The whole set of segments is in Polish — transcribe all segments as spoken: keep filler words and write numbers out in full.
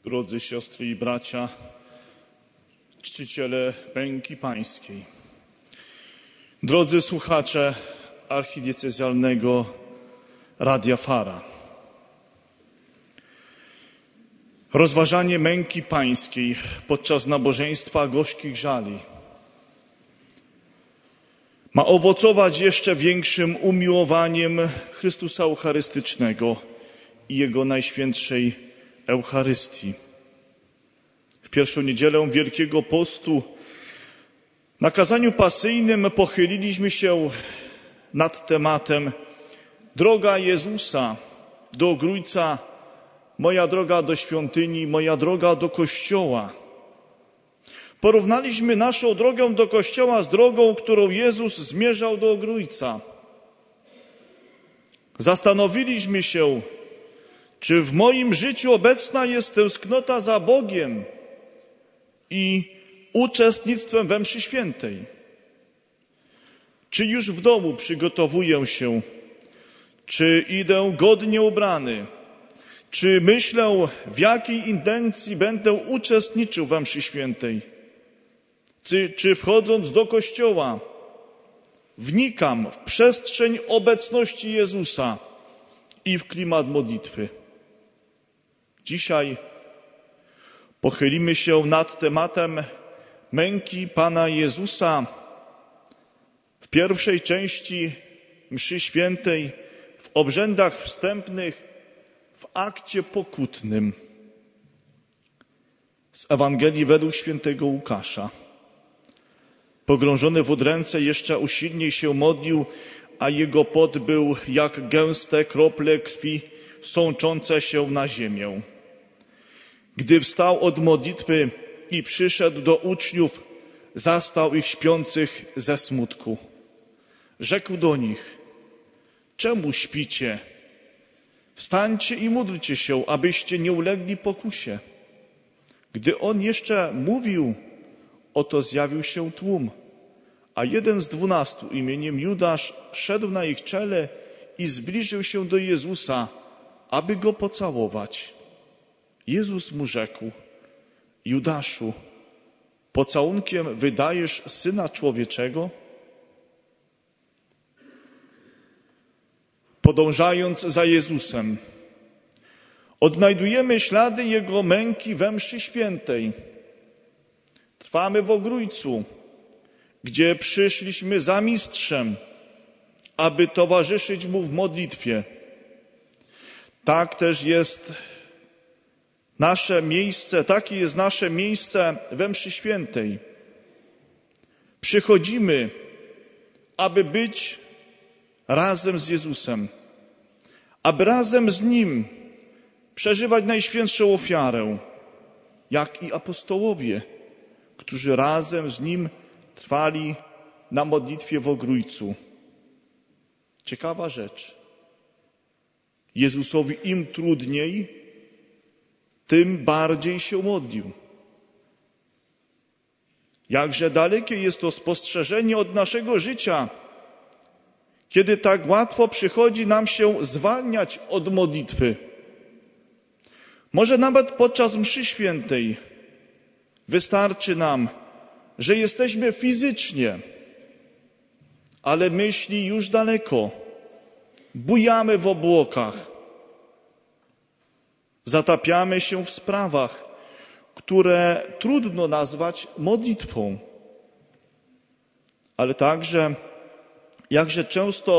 Drodzy siostry i bracia, czciciele męki pańskiej, drodzy słuchacze archidiecezjalnego Radia Fara. Rozważanie męki pańskiej podczas nabożeństwa gorzkich żali ma owocować jeszcze większym umiłowaniem Chrystusa Eucharystycznego i Jego Najświętszej Eucharystii. W pierwszą niedzielę Wielkiego Postu na kazaniu pasyjnym pochyliliśmy się nad tematem droga Jezusa do Grójca, moja droga do świątyni, moja droga do Kościoła. Porównaliśmy naszą drogę do Kościoła z drogą, którą Jezus zmierzał do Grójca. Zastanowiliśmy się, czy w moim życiu obecna jest tęsknota za Bogiem i uczestnictwem we mszy świętej? Czy już w domu przygotowuję się? Czy idę godnie ubrany? Czy myślę, w jakiej intencji będę uczestniczył we mszy świętej? Czy, czy wchodząc do kościoła wnikam w przestrzeń obecności Jezusa i w klimat modlitwy? Dzisiaj pochylimy się nad tematem męki Pana Jezusa w pierwszej części mszy świętej, w obrzędach wstępnych, w akcie pokutnym. Z Ewangelii według świętego Łukasza. Pogrążony w udręce jeszcze usilniej się modlił, a jego pot był jak gęste krople krwi sączące się na ziemię. Gdy wstał od modlitwy i przyszedł do uczniów, zastał ich śpiących ze smutku. Rzekł do nich: czemu śpicie? Wstańcie i módlcie się, abyście nie ulegli pokusie. Gdy on jeszcze mówił, oto zjawił się tłum, a jeden z dwunastu imieniem Judasz szedł na ich czele i zbliżył się do Jezusa, aby go pocałować. Jezus mu rzekł: Judaszu, pocałunkiem wydajesz Syna Człowieczego? Podążając za Jezusem, odnajdujemy ślady Jego męki we mszy świętej. Trwamy w Ogrójcu, gdzie przyszliśmy za mistrzem, aby towarzyszyć Mu w modlitwie. Tak też jest nasze miejsce, takie jest nasze miejsce we mszy świętej. Przychodzimy, aby być razem z Jezusem, aby razem z Nim przeżywać najświętszą ofiarę, jak i apostołowie, którzy razem z Nim trwali na modlitwie w Ogrójcu. Ciekawa rzecz. Jezusowi im trudniej, tym bardziej się modlił. Jakże dalekie jest to spostrzeżenie od naszego życia, kiedy tak łatwo przychodzi nam się zwalniać od modlitwy. Może nawet podczas mszy świętej wystarczy nam, że jesteśmy fizycznie, ale myśli już daleko. Bujamy w obłokach. Zatapiamy się w sprawach, które trudno nazwać modlitwą. Ale także, jakże często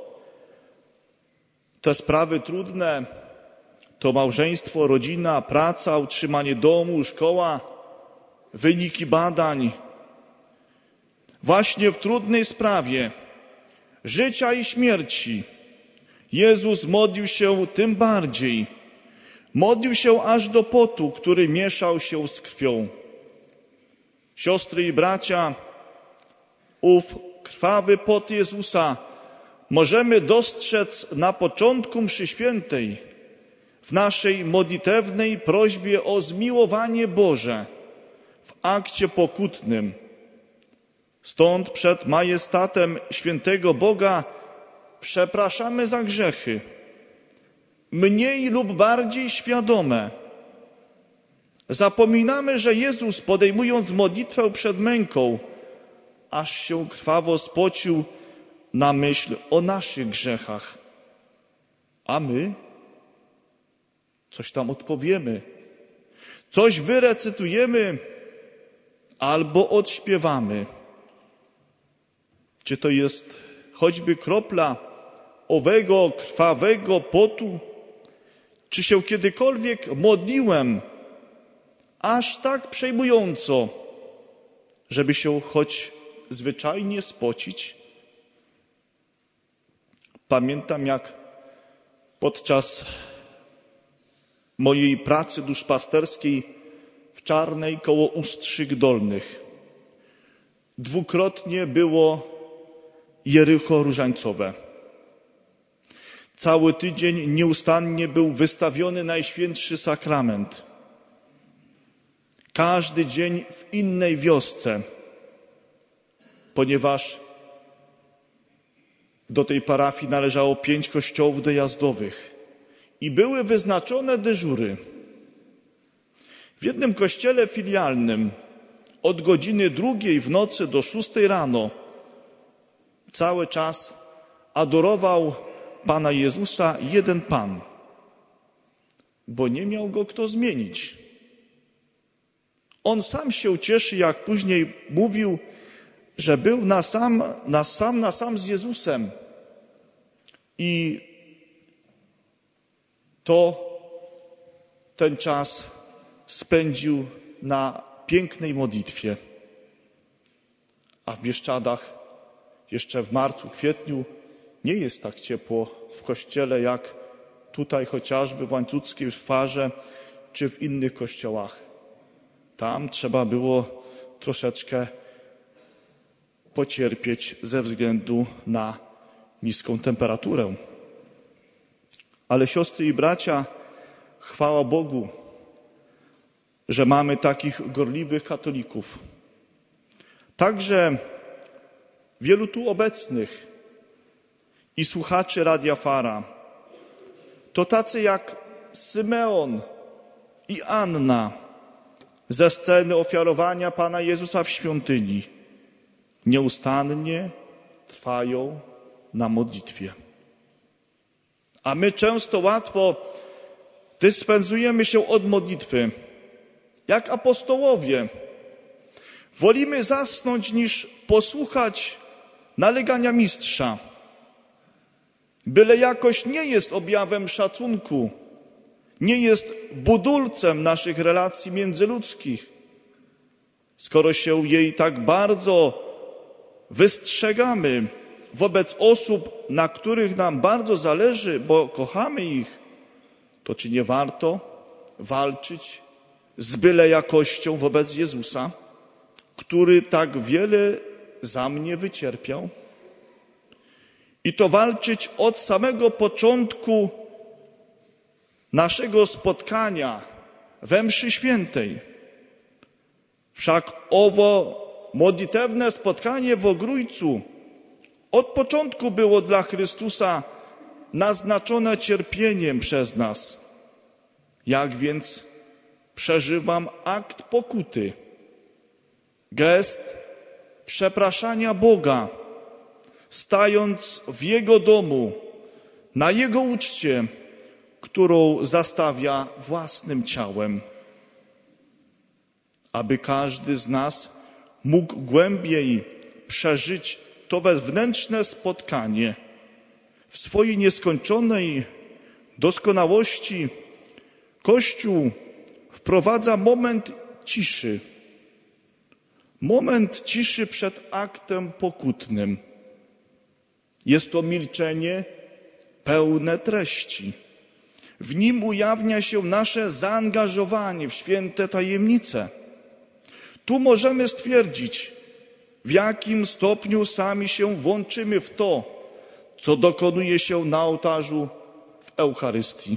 te sprawy trudne, to małżeństwo, rodzina, praca, utrzymanie domu, szkoła, wyniki badań. Właśnie w trudnej sprawie życia i śmierci Jezus modlił się tym bardziej. Modlił się aż do potu, który mieszał się z krwią. Siostry i bracia, ów krwawy pot Jezusa możemy dostrzec na początku mszy świętej, w naszej modlitewnej prośbie o zmiłowanie Boże, w akcie pokutnym. Stąd przed majestatem świętego Boga przepraszamy za grzechy, mniej lub bardziej świadome, Zapominamy, że Jezus, podejmując modlitwę przed męką, aż się krwawo spocił na myśl o naszych grzechach. A my coś tam odpowiemy, coś wyrecytujemy albo odśpiewamy. Czy to jest choćby kropla owego krwawego potu? Czy się kiedykolwiek modliłem aż tak przejmująco, żeby się choć zwyczajnie spocić? Pamiętam, jak podczas mojej pracy duszpasterskiej w Czarnej koło Ustrzyk Dolnych dwukrotnie było Jericho Różańcowe. Cały tydzień nieustannie był wystawiony Najświętszy Sakrament. Każdy dzień w innej wiosce, ponieważ do tej parafii należało pięć kościołów dojazdowych i były wyznaczone dyżury. W jednym kościele filialnym od godziny drugiej w nocy do szóstej rano cały czas adorował Pana Jezusa jeden Pan, bo nie miał go kto zmienić. On sam się cieszy, jak później mówił, że był na sam na sam, na sam z Jezusem. I to ten czas spędził na pięknej modlitwie. A w Bieszczadach jeszcze w marcu, kwietniu nie jest tak ciepło w kościele, jak tutaj chociażby w Łańcuckiej Farze czy w innych kościołach. Tam trzeba było troszeczkę pocierpieć ze względu na niską temperaturę. Ale siostry i bracia, chwała Bogu, że mamy takich gorliwych katolików. Także wielu tu obecnych i słuchaczy Radia Fara to tacy jak Symeon i Anna ze sceny ofiarowania Pana Jezusa w świątyni. Nieustannie trwają na modlitwie. A my często łatwo dyspensujemy się od modlitwy. Jak apostołowie. Wolimy zasnąć niż posłuchać nalegania mistrza. Byle jakoś nie jest objawem szacunku, nie jest budulcem naszych relacji międzyludzkich. Skoro się jej tak bardzo wystrzegamy wobec osób, na których nam bardzo zależy, bo kochamy ich, to czy nie warto walczyć z byle jakością wobec Jezusa, który tak wiele za mnie wycierpiał? I to walczyć od samego początku naszego spotkania we mszy świętej. Wszak owo modlitewne spotkanie w Ogrójcu od początku było dla Chrystusa naznaczone cierpieniem przez nas. Jak więc przeżywam akt pokuty, gest przepraszania Boga, stając w Jego domu, na Jego uczcie, którą zastawia własnym ciałem. Aby każdy z nas mógł głębiej przeżyć to wewnętrzne spotkanie w swojej nieskończonej doskonałości, Kościół wprowadza moment ciszy. Moment ciszy przed aktem pokutnym. Jest to milczenie pełne treści. W nim ujawnia się nasze zaangażowanie w święte tajemnice. Tu możemy stwierdzić, w jakim stopniu sami się włączymy w to, co dokonuje się na ołtarzu w Eucharystii.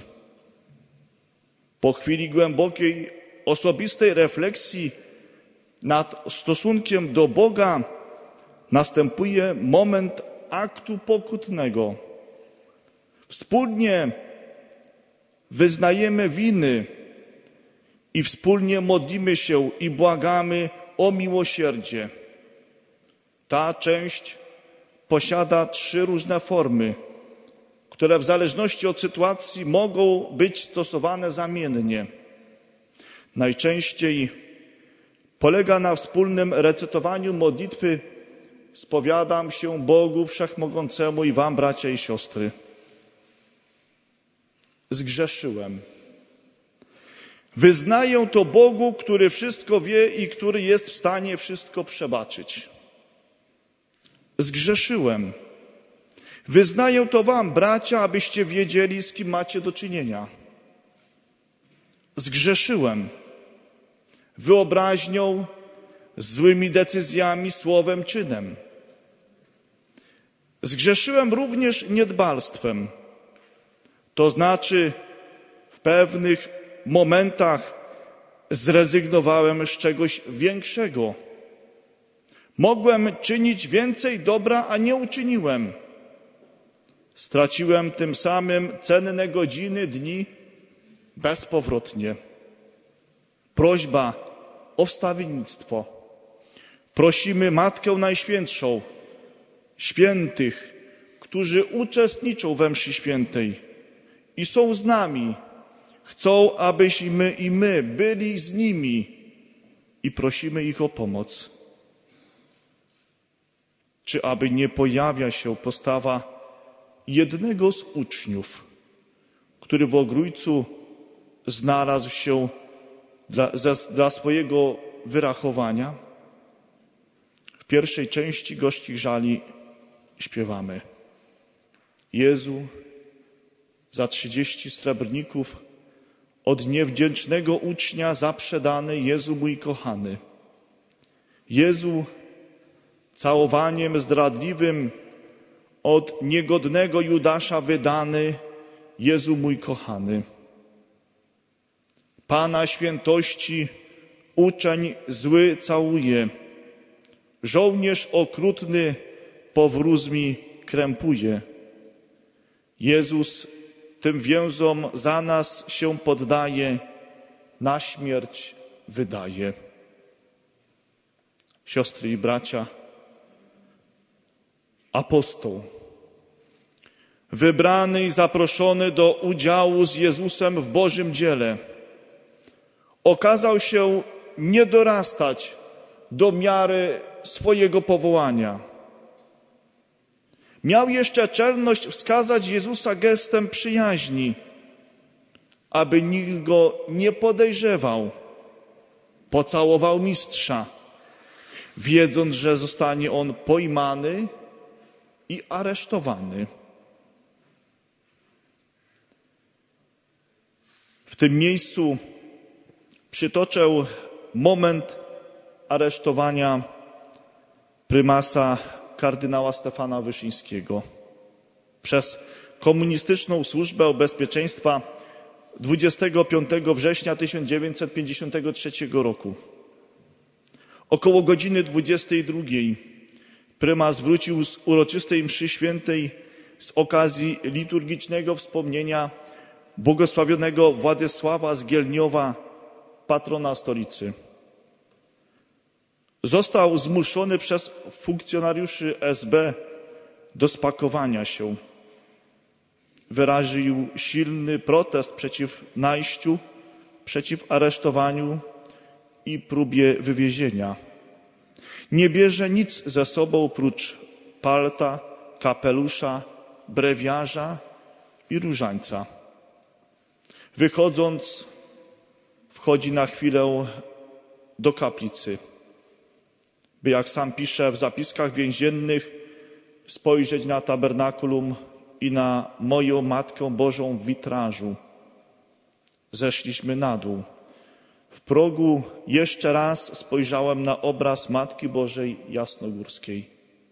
Po chwili głębokiej, osobistej refleksji nad stosunkiem do Boga następuje moment aktu pokutnego. Wspólnie wyznajemy winy i wspólnie modlimy się i błagamy o miłosierdzie. Ta część posiada trzy różne formy, które w zależności od sytuacji mogą być stosowane zamiennie. Najczęściej polega na wspólnym recytowaniu modlitwy Spowiadam się Bogu Wszechmogącemu i wam, bracia i siostry. Zgrzeszyłem. Wyznaję to Bogu, który wszystko wie i który jest w stanie wszystko przebaczyć. Zgrzeszyłem. Wyznaję to wam, bracia, abyście wiedzieli, z kim macie do czynienia. Zgrzeszyłem. Wyobraźnią, złymi decyzjami, słowem, czynem. Zgrzeszyłem również niedbalstwem. To znaczy w pewnych momentach zrezygnowałem z czegoś większego. Mogłem czynić więcej dobra, a nie uczyniłem. Straciłem tym samym cenne godziny, dni bezpowrotnie. Prośba o wstawiennictwo. Prosimy Matkę Najświętszą, świętych, którzy uczestniczą we mszy świętej i są z nami. Chcą, abyśmy i my byli z nimi i prosimy ich o pomoc. Czy aby nie pojawia się postawa jednego z uczniów, który w Ogrójcu znalazł się dla, za, dla swojego wyrachowania? W pierwszej części Gościch Żali śpiewamy: Jezu, za trzydzieści srebrników od niewdzięcznego ucznia zaprzedany, Jezu mój kochany. Jezu, całowaniem zdradliwym od niegodnego Judasza wydany, Jezu mój kochany. Pana świętości uczeń zły całuje, żołnierz okrutny powrózmi krępuje. Jezus tym więzom za nas się poddaje, na śmierć wydaje. Siostry i bracia, apostoł, wybrany i zaproszony do udziału z Jezusem w Bożym dziele, okazał się nie dorastać do miary swojego powołania. Miał jeszcze czelność wskazać Jezusa gestem przyjaźni, aby nikt go nie podejrzewał. Pocałował mistrza, wiedząc, że zostanie on pojmany i aresztowany. W tym miejscu przytoczę moment aresztowania prymasa kardynała Stefana Wyszyńskiego przez komunistyczną służbę bezpieczeństwa dwudziestego piątego września tysiąc dziewięćset pięćdziesiątego trzeciego roku. Około godziny dwudziestej drugiej prymas wrócił z uroczystej mszy świętej z okazji liturgicznego wspomnienia błogosławionego Władysława z Gielniowa, patrona stolicy. Został zmuszony przez funkcjonariuszy S B do spakowania się. Wyraził silny protest przeciw najściu, przeciw aresztowaniu i próbie wywiezienia. Nie bierze nic ze sobą prócz palta, kapelusza, brewiarza i różańca. Wychodząc, wchodzi na chwilę do kaplicy, by, jak sam pisze w zapiskach więziennych, spojrzeć na tabernakulum i na moją Matkę Bożą w witrażu. Zeszliśmy na dół. W progu jeszcze raz spojrzałem na obraz Matki Bożej Jasnogórskiej.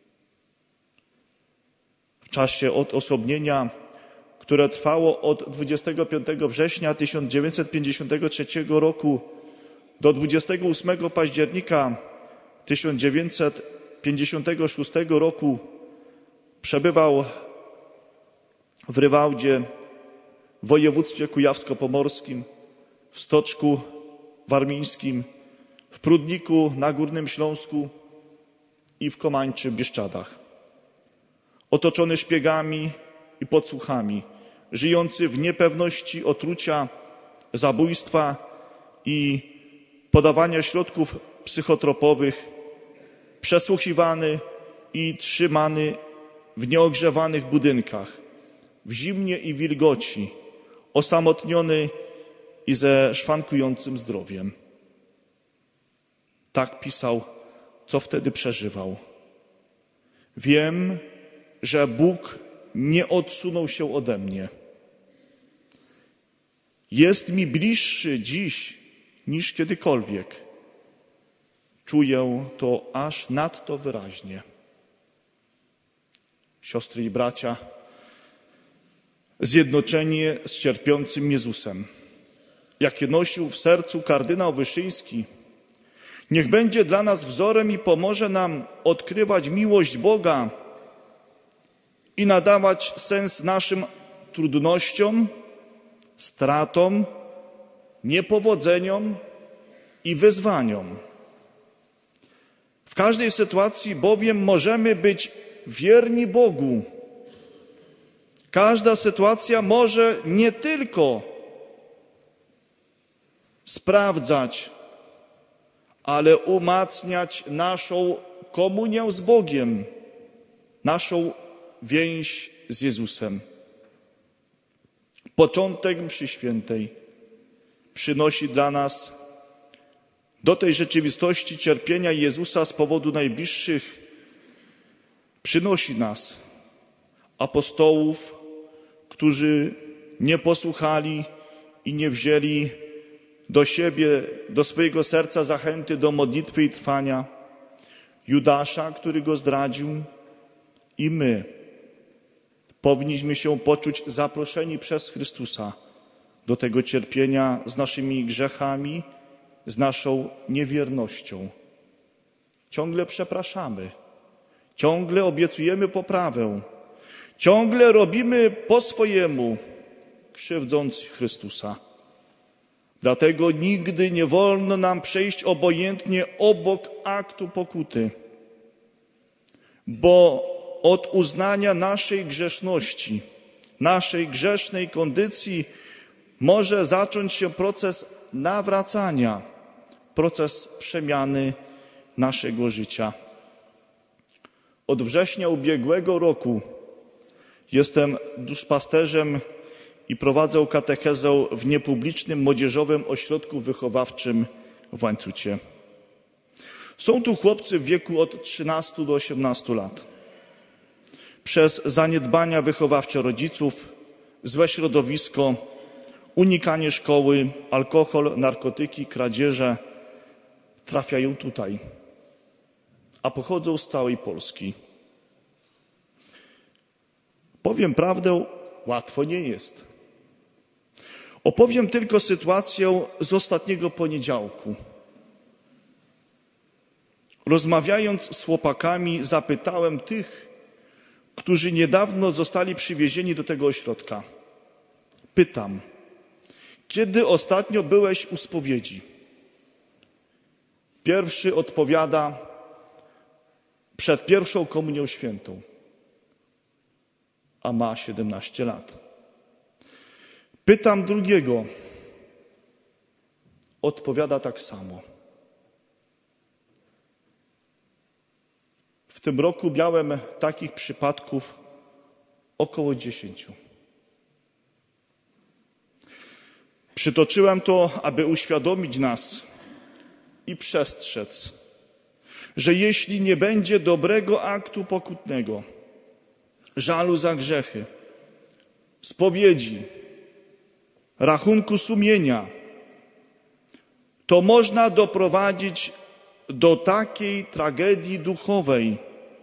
W czasie odosobnienia, które trwało od dwudziestego piątego września tysiąc dziewięćset pięćdziesiątego trzeciego roku do dwudziestego ósmego października tysiąc dziewięćset pięćdziesiątego szóstego roku, przebywał w Rywałdzie, w województwie kujawsko-pomorskim, w Stoczku Warmińskim, w Prudniku na Górnym Śląsku i w Komańczy, Bieszczadach. Otoczony szpiegami i podsłuchami, żyjący w niepewności otrucia, zabójstwa i podawania środków psychotropowych, przesłuchiwany i trzymany w nieogrzewanych budynkach, w zimnie i wilgoci, osamotniony i ze szwankującym zdrowiem. Tak pisał, co wtedy przeżywał. Wiem, że Bóg nie odsunął się ode mnie. Jest mi bliższy dziś niż kiedykolwiek. Czuję to aż nadto wyraźnie. Siostry i bracia, zjednoczenie z cierpiącym Jezusem, jakie nosił w sercu kardynał Wyszyński, niech będzie dla nas wzorem i pomoże nam odkrywać miłość Boga i nadawać sens naszym trudnościom, stratom, niepowodzeniom i wyzwaniom. W każdej sytuacji bowiem możemy być wierni Bogu. Każda sytuacja może nie tylko sprawdzać, ale umacniać naszą komunię z Bogiem, naszą więź z Jezusem. Początek mszy świętej przynosi dla nas do tej rzeczywistości cierpienia Jezusa z powodu najbliższych, przynosi nas apostołów, którzy nie posłuchali i nie wzięli do siebie, do swojego serca zachęty do modlitwy i trwania, Judasza, który go zdradził, i my powinniśmy się poczuć zaproszeni przez Chrystusa do tego cierpienia z naszymi grzechami, z naszą niewiernością. Ciągle przepraszamy, ciągle obiecujemy poprawę, ciągle robimy po swojemu, krzywdząc Chrystusa. Dlatego nigdy nie wolno nam przejść obojętnie obok aktu pokuty, bo od uznania naszej grzeszności, naszej grzesznej kondycji może zacząć się proces nawracania, proces przemiany naszego życia. Od września ubiegłego roku jestem duszpasterzem i prowadzę katechezę w niepublicznym młodzieżowym ośrodku wychowawczym w Łańcucie. Są tu chłopcy w wieku od trzynastu do osiemnastu lat. Przez zaniedbania wychowawcze rodziców, złe środowisko, unikanie szkoły, alkohol, narkotyki, kradzieże trafiają tutaj, a pochodzą z całej Polski. Powiem prawdę, łatwo nie jest. Opowiem tylko sytuację z ostatniego poniedziałku. Rozmawiając z chłopakami, zapytałem tych, którzy niedawno zostali przywiezieni do tego ośrodka. Pytam, kiedy ostatnio byłeś u spowiedzi? Pierwszy odpowiada, przed pierwszą komunią świętą, a ma siedemnaście lat. Pytam drugiego, odpowiada tak samo. W tym roku miałem takich przypadków około dziesięciu. Przytoczyłem to, aby uświadomić nas i przestrzec, że jeśli nie będzie dobrego aktu pokutnego, żalu za grzechy, spowiedzi, rachunku sumienia, to można doprowadzić do takiej tragedii duchowej.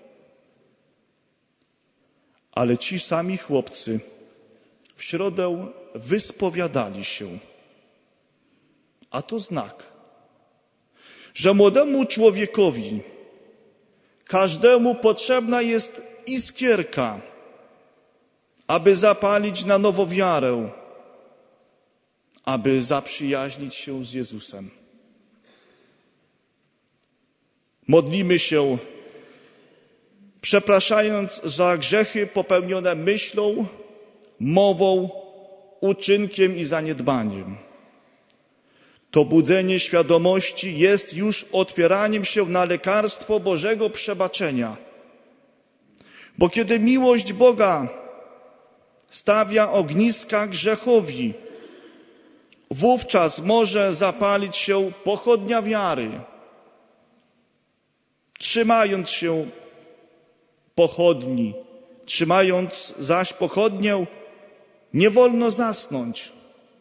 Ale ci sami chłopcy w środę wyspowiadali się. A to znak, że młodemu człowiekowi, każdemu potrzebna jest iskierka, aby zapalić na nowo wiarę, aby zaprzyjaźnić się z Jezusem. Modlimy się, przepraszając za grzechy popełnione myślą, mową, uczynkiem i zaniedbaniem. To budzenie świadomości jest już otwieraniem się na lekarstwo Bożego przebaczenia. Bo kiedy miłość Boga stawia ogniska grzechowi, wówczas może zapalić się pochodnia wiary. Trzymając się pochodni, trzymając zaś pochodnię, nie wolno zasnąć.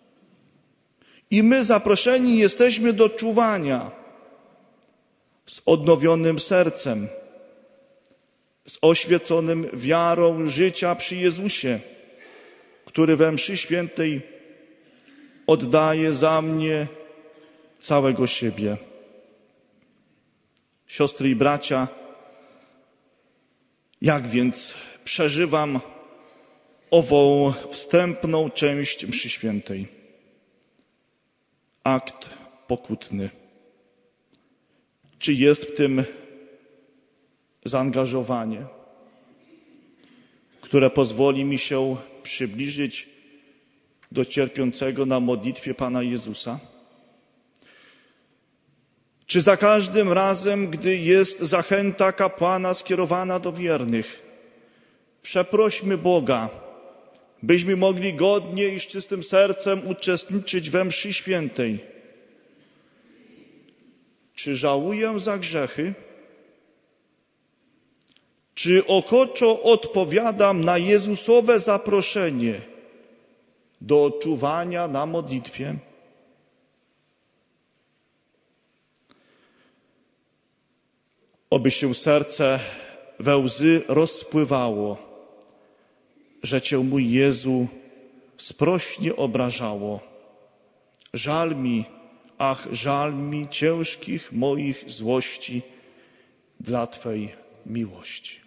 I my zaproszeni jesteśmy do czuwania z odnowionym sercem, z oświeconym wiarą życia przy Jezusie, który we mszy świętej oddaje za mnie całego siebie. Siostry i bracia, jak więc przeżywam ową wstępną część mszy świętej? Akt pokutny. Czy jest w tym zaangażowanie, które pozwoli mi się przybliżyć do cierpiącego na modlitwie Pana Jezusa? Czy za każdym razem, gdy jest zachęta kapłana skierowana do wiernych, przeprośmy Boga, byśmy mogli godnie i z czystym sercem uczestniczyć we mszy świętej. Czy żałuję za grzechy? Czy ochoczo odpowiadam na Jezusowe zaproszenie do czuwania na modlitwie? Oby się serce we łzy rozpływało, że Cię, mój Jezu, sprośnie obrażało. Żal mi, ach, żal mi ciężkich moich złości dla Twej miłości.